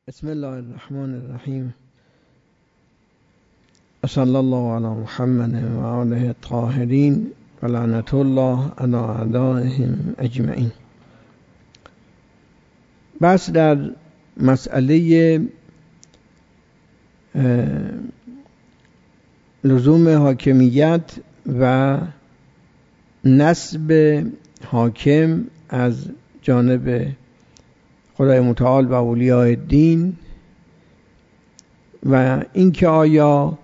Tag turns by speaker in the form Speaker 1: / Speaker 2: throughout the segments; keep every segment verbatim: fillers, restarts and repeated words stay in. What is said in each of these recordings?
Speaker 1: بسم الله الرحمن الرحیم. صلی الله علی محمد و آله الطاهرین و لعنت الله علی اعدائهم اجمعین. بس در مسئله لزوم حاکمیت و نسب حاکم از جانب خدای متعال و اولیاء دین و اینکه آیا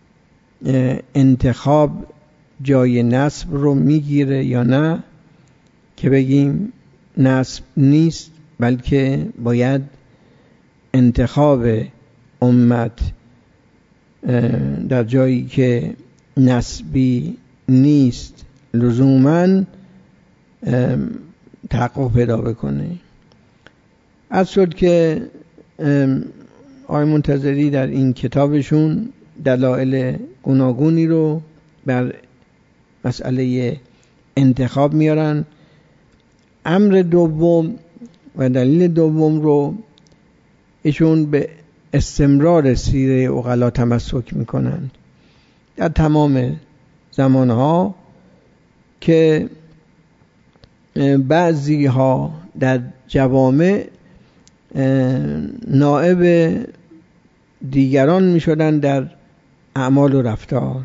Speaker 1: انتخاب جای نسب رو میگیره یا نه، که بگیم نسب نیست بلکه باید انتخاب امت در جایی که نسبی نیست لزوماً تحقق پیدا بکنه. از شد که آقای منتظری در این کتابشون دلایل گوناگونی رو بر مسئله انتخاب میارن. امر دوم و دلیل دوم رو ایشون به استمرار سیره عقلا تمسک میکنند در تمام زمانها، که بعضی ها در جوامع نائب دیگران می شدن در اعمال و رفتار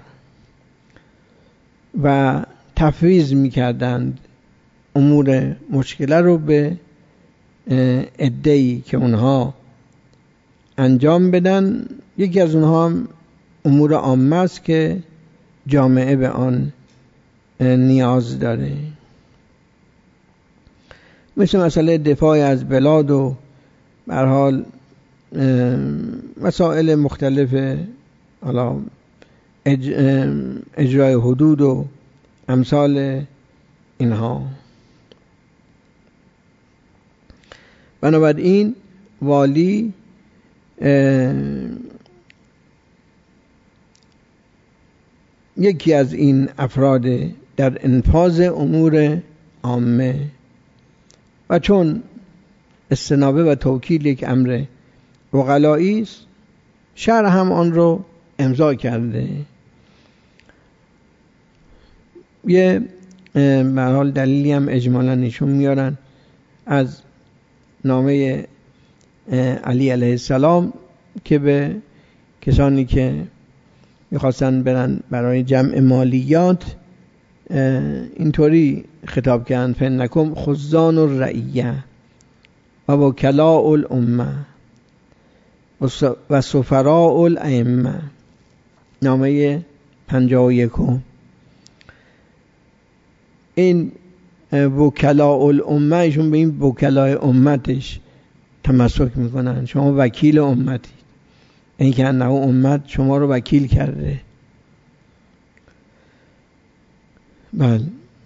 Speaker 1: و تفویض می کردند امور مشکله رو به عده‌ای که اونها انجام بدن. یکی از اونها هم امور عامه است که جامعه به آن نیاز داره، مثل مسئله دفاع از بلاد و به هر حال مسائل مختلف، حالا اج اجرای حدود و امثال اینها. بنابراین والی یکی از این افراد در انفاذ امور عامه، و چون استنابه و توکیل یک امر عقلایی است، شرع هم آن رو امضا کرده. یه به هر حال دلیلی هم اجمالا نشون میارن از نامه علی علیه السلام که به کسانی که میخواستن برن برای جمع مالیات اینطوری خطاب کردن: فانکم خزان الرعیه و وکلاء الامه و سفراء الائمه. نامه پنجاه و یکم. این وکلاء الامه، ایشون به این وکلاء امتش تمسک میکنن. شما وکیل امتی، این که انه امت شما رو وکیل کرده. بله،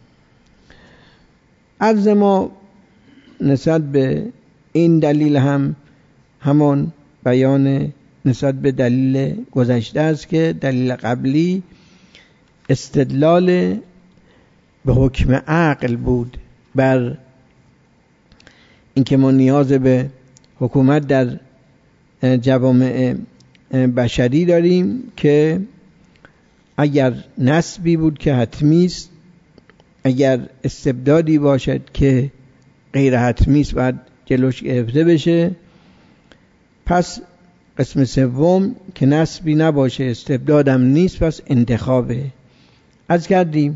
Speaker 1: عرض ما نسبت به این دلیل هم همان بیان نسبت به دلیل گذشته است که دلیل قبلی استدلال به حکم عقل بود بر اینکه ما نیاز به حکومت در جوامع بشری داریم، که اگر نسبی بود که حتمی است، اگر استبدادی باشد که غیر حتمی است باید جلوش گرفته بشه. پس قسم سوم که نسبی نباشه، استبدادم نیست، پس انتخابه. از کردیم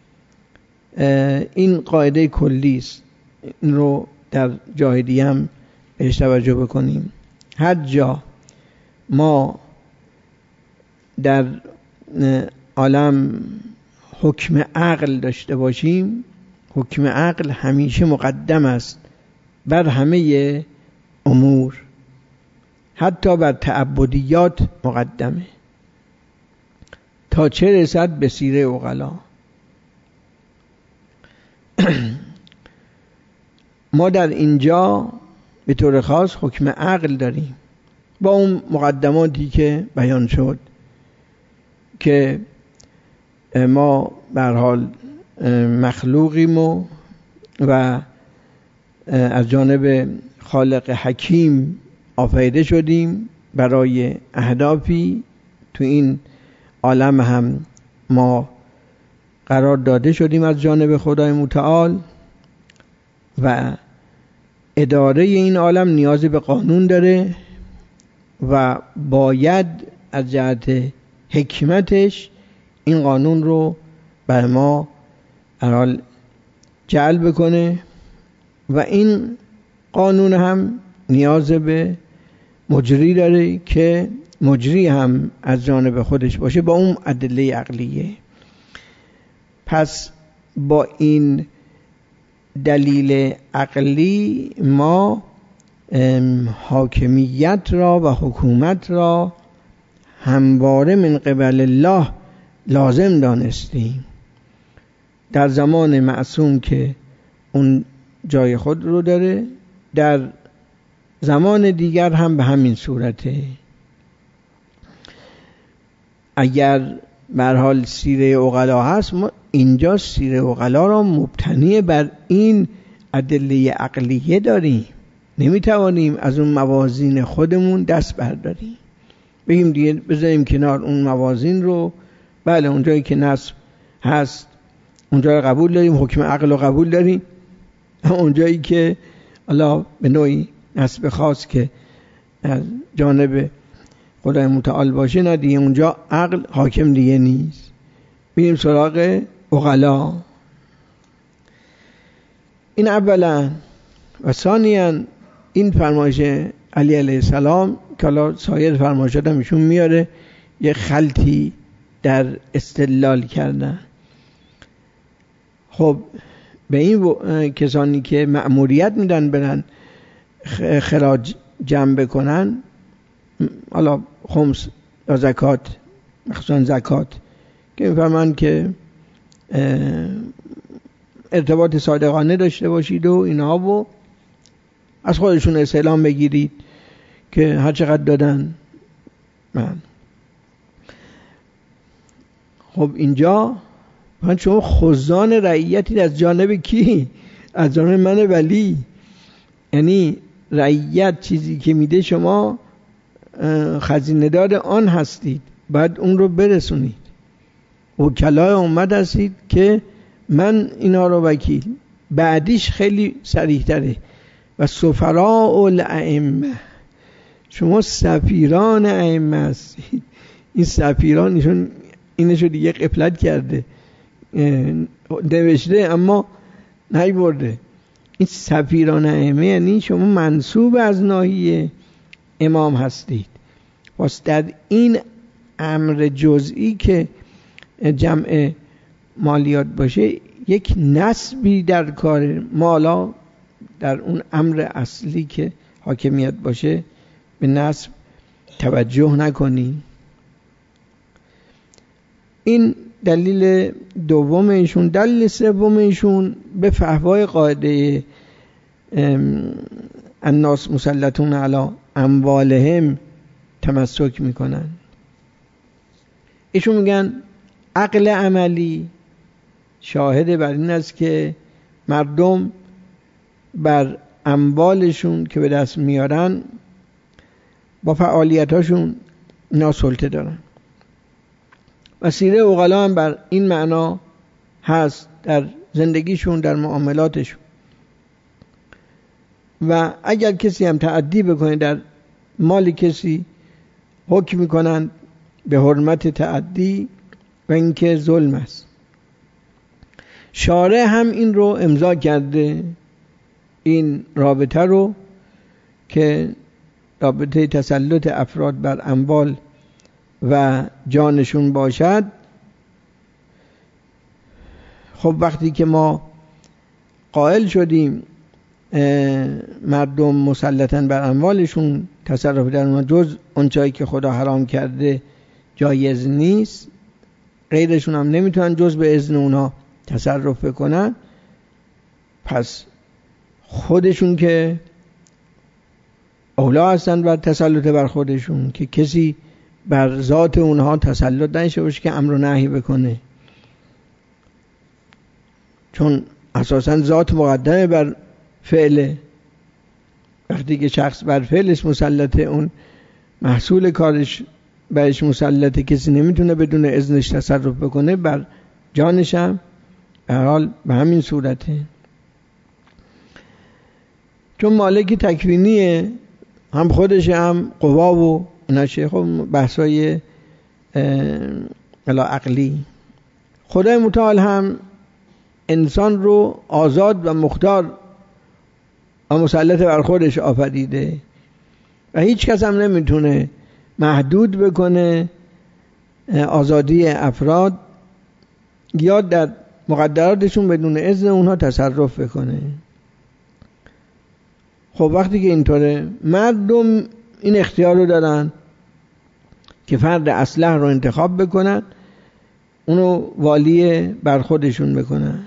Speaker 1: این قاعده کلی است، این رو در جای دیگه هم بهش توجه بکنیم. هر جا ما در عالم حکم عقل داشته باشیم، حکم عقل همیشه مقدم است بر همه امور، حتی بر تعبدیات مقدمه، تا چه رسد به سیره عقلا. ما در اینجا به طور خاص حکم عقل داریم با اون مقدماتی که بیان شد، که ما به هر حال مخلوقیم و, و از جانب خالق حکیم آفریده شدیم برای اهدافی، تو این عالم هم ما قرار داده شدیم از جانب خدای متعال و اداره این عالم نیاز به قانون داره و باید از جهت حکمتش این قانون رو بر ما حال جلب کنه و این قانون هم نیاز به مجری داره که مجری هم از جانب خودش باشه با اون ادله عقلیه. پس با این دلیل عقلی ما حاکمیت را و حکومت را همواره من قبل الله لازم دانستیم. در زمان معصوم که اون جای خود رو داره، در زمان دیگر هم به همین صورته. اگر به هر حال سیره عقلا هست، ما اینجا سیره عقلا را مبتنی بر این ادله عقلیه داریم، نمیتوانیم از اون موازین خودمون دست برداریم بگیم دیگه بذاریم کنار اون موازین رو. بله اونجایی که نصب هست اونجا قبول داریم، حکم عقل رو قبول داریم، اونجایی که الله به نوعی نصب خاص که از جانب خدای متعال باشه نه دیگه اونجا عقل حاکم دیگه نیست. میریم سراغ عقلا. این اولا. و ثانیاً این فرمایش علی علیه السلام که حالا سایر فرمایشات هم ایشون میاره یه خلطی در استدلال کردن. خب به این کسانی که مأموریت میدن برن خراج جمع بکنن، حالا خمس یا زکات، مخصوصا زکات، که میفرمان که ارتباط صادقانه داشته باشید و اینها و از خودشون استعلام بگیرید که هر چقدر دادن من. خب اینجا من شما خزان رعیتی از جانب کی؟ از جانب من ولی. یعنی رعیت چیزی که میده شما خزینه دار آن هستید، بعد اون رو برسونید. وکلای امت هستید که من اینا رو وکیل. بعدیش خیلی صریح تره و سفراء الائمه، شما سفیران ائمه هستید. این سفیران ایشون اینشو دیگه غفلت کرده، نوشته اما نیورده. این سفیران ائمه یعنی شما منصوب از ناحیه امام هستید. واسه در این امر جزئی که جمع مالیات باشه یک نسبی در کار مالا، در اون امر اصلی که حاکمیت باشه به نسب توجه نکنی. این دلیل دوم ایشون. دلیل سوم ایشون به فحوای قاعده الناس مسلطون علی اموالهم تمسک میکنن. ایشون میگن عقل عملی شاهد بر این است که مردم بر اموالشون که به دست میارن با فعالیتاشون اینا سلطه دارن. و سیره عقلا هم بر این معنا هست در زندگیشون، در معاملاتشون. و اگر کسی هم تعدی بکنه در مال کسی، حکم میکنن به حرمت تعدی و اینکه ظلم است. شارع هم این رو امضا کرده، این رابطه رو که رابطه تسلط افراد بر اموال و جانشون باشد. خب وقتی که ما قائل شدیم مردم مسلطن بر اموالشون، تصرف در اونها جز اون چایی که خدا حرام کرده جایز نیست، غیرشون هم نمیتونن جز به اذن اونها تصرف بکنن، پس خودشون که اولا هستن بر تسلط بر خودشون که کسی بر ذات اونها تسلط نشه باشه که امر و نهی بکنه، چون اساساً ذات مقدمه بر فعله. وقتی که شخص بر فعلش مسلطه، اون محصول کارش برش مسلطه، کسی نمیتونه بدون اذنش تصرف بکنه بر جانش هم به حال به همین صورته. چون مالک تکوینیه، هم خودش هم قوا و ایناشه. خب بحثای الا عقلی. خدای متعال هم انسان رو آزاد و مختار و مسلط بر خودش آفریده و هیچ کس هم نمیتونه محدود بکنه آزادی افراد یا در مقدراتشون بدون اذن اونها تصرف بکنه. خب وقتی که اینطوره، مردم این اختیار رو دارن که فرد اصلح رو انتخاب بکنن، اونو والی بر خودشون بکنن.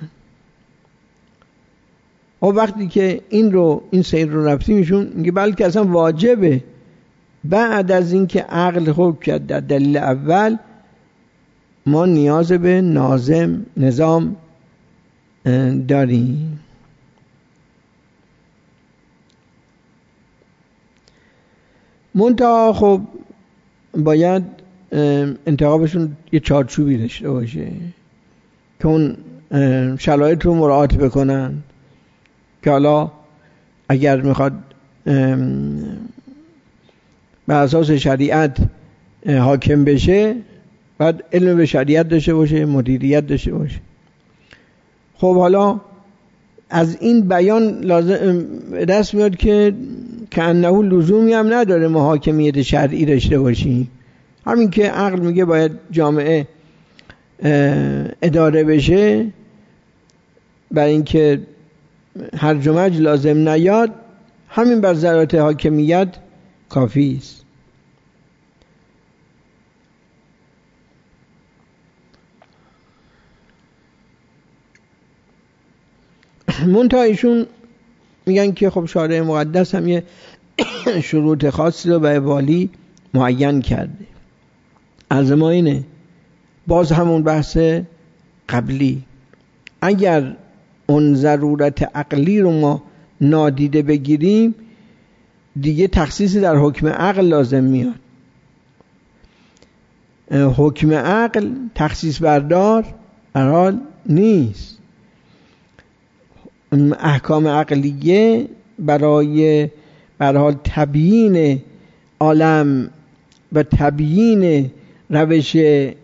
Speaker 1: و وقتی که این رو این سیر رو رفتی میشون میگه بلکه اصلا واجبه بعد از این که عقل حکم کرد در دلیل اول، ما نیاز به ناظم نظام داریم. منتها خب باید انتخابشون یه چارچوبی داشته باشه که اون شرایط رو مراعات بکنن، که حالا اگر میخواد بر اساس شریعت حاکم بشه باید علم به شریعت داشته باشه، مدیریت داشته باشه. خب حالا از این بیان لازم دست میاد که که انه لزومی هم نداره ما حاکمیت شرعی داشته باشیم. همین که عقل میگه باید جامعه اداره بشه، برای اینکه هرج و مرج لازم نیاد، همین بر ضرورت حاکمیت کافی است. منتها ایشون میگن که خب شارع مقدس هم یه شروط خاصی رو به والی معین کرده. از ما اینه، باز همون بحث قبلی، اگر اون ضرورت عقلی رو ما نادیده بگیریم دیگه تخصیصی در حکم عقل لازم میاد. حکم عقل تخصیص بردار قرار نیست. احکام عقلیه برای برای تبیین عالم و تبیین روش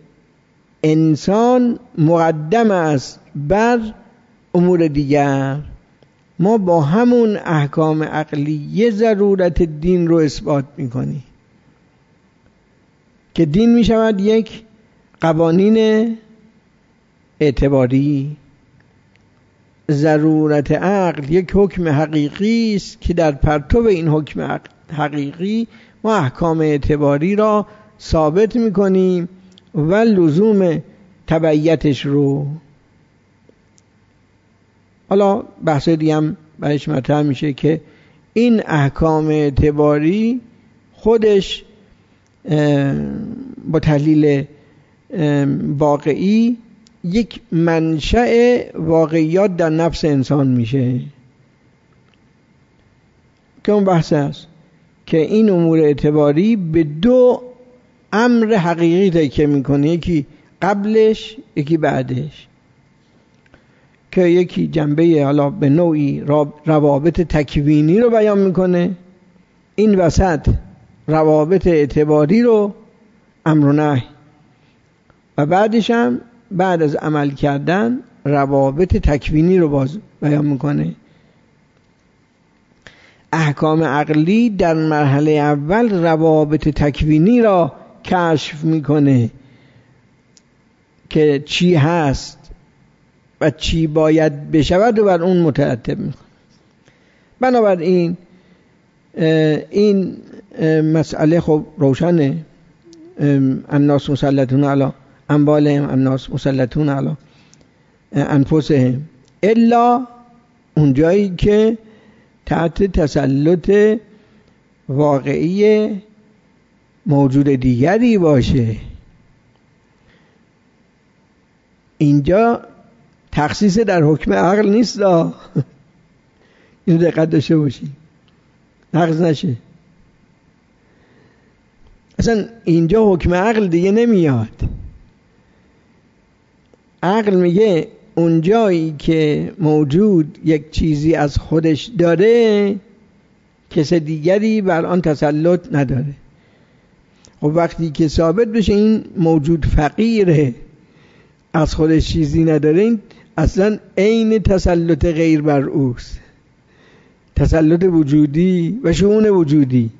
Speaker 1: انسان مقدم است بر امور دیگر. ما با همون احکام عقلیه ضرورت دین رو اثبات میکنیم که دین میشود یک قوانین اعتباری. ضرورت عقل یک حکم حقیقی است که در پرتو این حکم حقیقی ما احکام اعتباری را ثابت میکنیم و لزوم تبعیتش رو. حالا بحث دیگه هم برایش مطرح میشه که این احکام اعتباری خودش با تحلیل واقعی یک منشأ واقعیات در نفس انسان میشه، که اون بحث است که این امور اعتباری به دو امر حقیقی تکیه میکنه، یکی قبلش یکی بعدش، که یکی جنبه حالا به نوعی روابط تکوینی رو بیان میکنه، این وسط روابط اعتباری رو امر و نهی، و بعدش هم بعد از عمل کردن روابط تکوینی رو باز بیان میکنه. احکام عقلی در مرحله اول روابط تکوینی را کشف میکنه که چی هست و چی باید بشود و بر اون مترتب میکنه. بنابراین این مسئله خب روشنه. الناس مسلطون علی اموالهم، الناس مسلطون علی انفسهم، الا اون جایی که تحت تسلط واقعی موجود دیگری باشه. اینجا تخصیص در حکم عقل نیست. اینو دقت داشته باشید. نقض نشه. اصلا اینجا حکم عقل دیگه نمیاد. عقل میگه اون جایی که موجود یک چیزی از خودش داره کس دیگری بر آن تسلط نداره. خب وقتی که ثابت بشه این موجود فقیره، از خودش چیزی نداره، این اصلا عین تسلط غیر بر اوست، تسلط وجودی و شؤون وجودی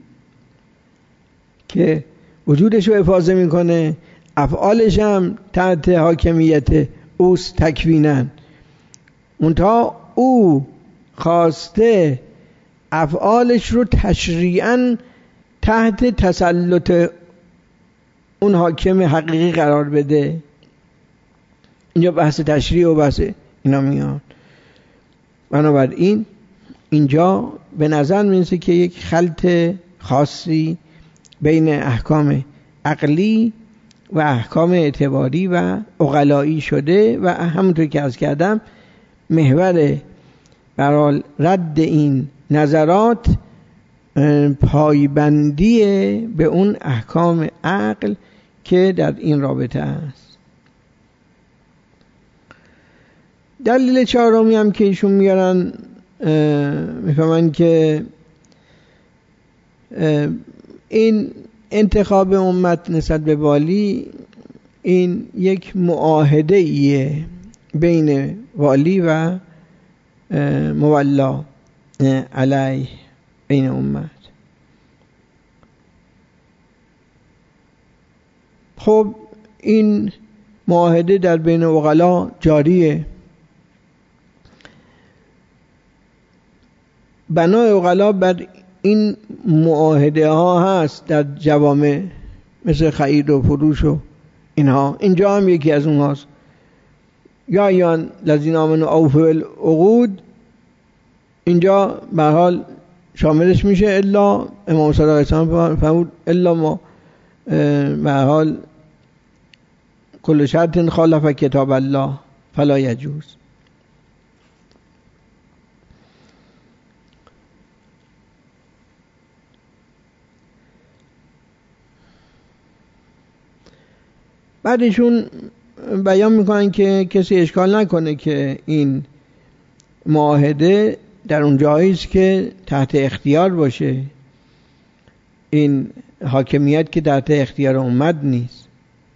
Speaker 1: که وجودش رو حفاظه میکنه، افعالش هم تحت حاکمیت اوست تکوینن. منتها او خواسته افعالش رو تشریعاً تحت تسلط اون حاکم حقیقی قرار بده. اینجا بحث تشریع و بحث اینا میاد. بنابراین اینجا به نظر میرسه که یک خلط خاصی بین احکام عقلی و احکام اعتباری و عقلایی شده و همونطور که عرض کردم محور برای رد این نظرات پایبندی به اون احکام عقل که در این رابطه است. دلیل چهارمی هم که ایشون میارن میفهمن که این انتخاب امت نسبت به والی این یک معاهده ایه بین والی و مولا علیه بین امت. خب این معاهده در بین عقلا جاریه. بنای عقلا بر این معاهده ها هست در جوامع مثل خرید و فروش و اینها. اینجا هم یکی از اونهاست. یا یا الذین آمنوا اوفوا بالعقود، اینجا به هر حال شاملش میشه. الا امام صادق علیه السلام فرمود الا ما به هر حال کل شرط خالف کتاب الله فلا یجوز. بعدشون بیان میکنن که کسی اشکال نکنه که این معاهده در اون جایی است که تحت اختیار باشه، این حاکمیت که تحت اختیار امت نیست.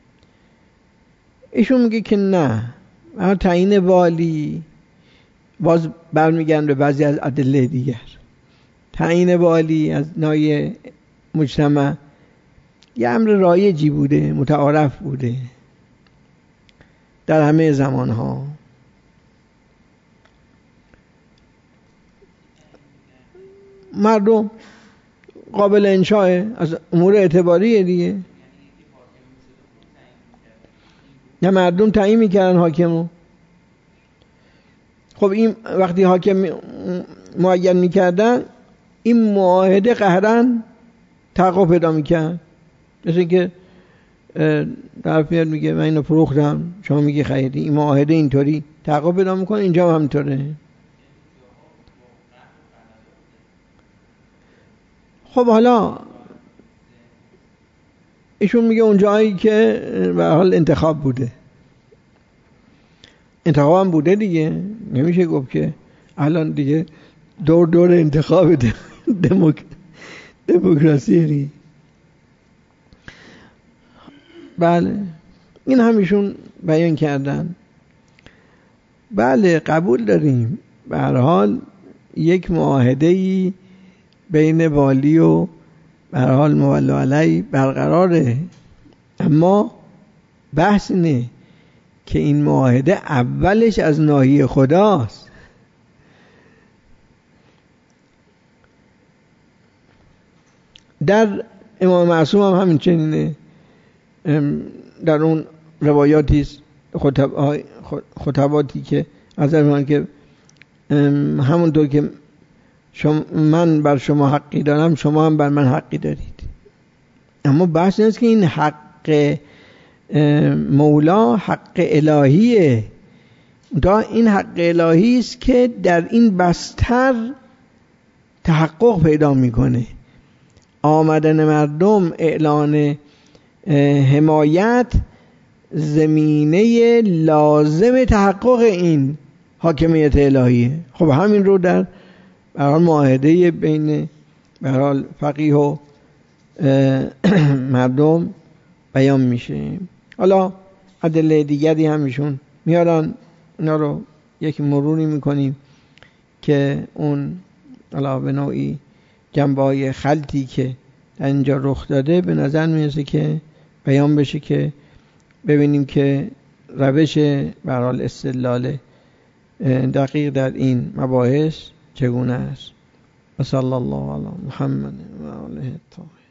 Speaker 1: ایشون میگه که نه، تعیین والی باز برمیگردن به بعضی از ادله دیگر. تعیین والی از نای مجتمع یه امر رایجی بوده، متعارف بوده در همه زمانها. مردم قابل انشاء از امور اعتباریه دیگه. نه مردم تعیین میکردن حاکمو. خب این وقتی حاکم معین میکردن این معاهده قهرن تحقق پیدا میکرد. مثل که طرف میاد میگه من اینو فروختم، شما میگی خریدی، این معاهده اینطوری تحقق پیدا میکنه. اینجا هم همینطوره. خب حالا ایشون میگه اون جایی که به حال انتخاب بوده، انتخاب هم بوده دیگه، نمیشه گفت که الان دیگه دور دور انتخاب دموک... دموکراسی دی. بله این همیشون بیان کردن. بله قبول داریم به هر حال یک معاهده‌ای بین والی و به هر حال مولا علی برقراره، اما بحث اینه که این معاهده اولش از ناحیه خداست. در امام معصوم هم همین چنینه. در اون روایاتی خطب خطباتی که از من که همونطور که شما من بر شما حقی دارم شما هم بر من حقی دارید. اما بحث نیست که این حق مولا حق الهیه. دا این حق الهی است که در این بستر تحقق پیدا میکنه. آمدن مردم، اعلان حمایت زمینه لازم تحقق این حاکمیت الهیه. خب همین رو در به هر حال معاهده بین به هر حال فقیه و مردم بیان میشه. حالا ادله دیگری هم ایشون میارن، اینا رو یکی مروری میکنیم که اون حالا به نوعی جنبه‌های خلطی که در اینجا رخ داده به نظر میرسه که بیان بشه که ببینیم که روش به هر حال استدلال دقیق در این مباحث چگونه است. و صلی الله علی محمد و آله الطاهرین.